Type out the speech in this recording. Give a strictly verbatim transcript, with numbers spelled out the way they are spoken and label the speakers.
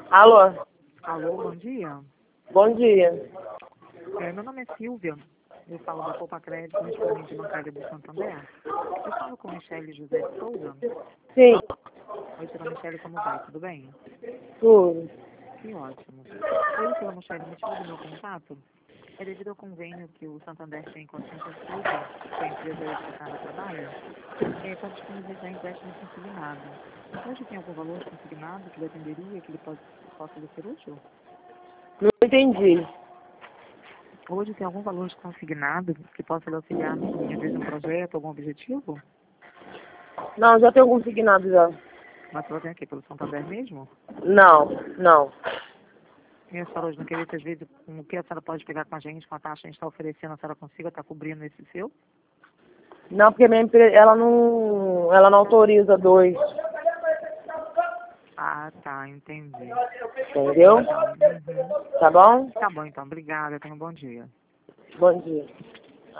Speaker 1: Alô?
Speaker 2: Alô, bom dia.
Speaker 1: Bom dia.
Speaker 2: É, meu nome é Silvia. Eu falo da Poupa Crédito, no corrente bancária do Santander. Eu falo com Michele José de Souza.
Speaker 1: Sim,
Speaker 2: Oi, dona Michele, como vai? Tudo bem?
Speaker 1: tudo.
Speaker 2: Que ótimo. Oi, dona Michele, o motivo do meu contato é devido ao convênio que o Santander tem com a Cinta Sul, que é a empresa dedicada a trabalho, é, para disponibilizar empréstimo consignado. Hoje tem algum valor consignado que lhe atenderia, que ele pode, possa lhe ser útil?
Speaker 1: Não entendi.
Speaker 2: Hoje tem algum valor consignado que possa lhe auxiliar em às vezes, um projeto, algum objetivo?
Speaker 1: Não, já tenho consignado já.
Speaker 2: Mas você tem aqui pelo Santander mesmo?
Speaker 1: Não, não.
Speaker 2: E a senhora hoje não queria, às vezes, com o que a senhora pode pegar com a gente, com a taxa que a gente está oferecendo, a senhora consiga estar cobrindo esse seu?
Speaker 1: Não, porque minha empresa, ela não, ela não autoriza dois.
Speaker 2: Ah, tá, entendi.
Speaker 1: Entendeu?
Speaker 2: Então, uhum.
Speaker 1: Tá bom?
Speaker 2: Tá bom, então, obrigada, tenha um bom dia.
Speaker 1: Bom dia.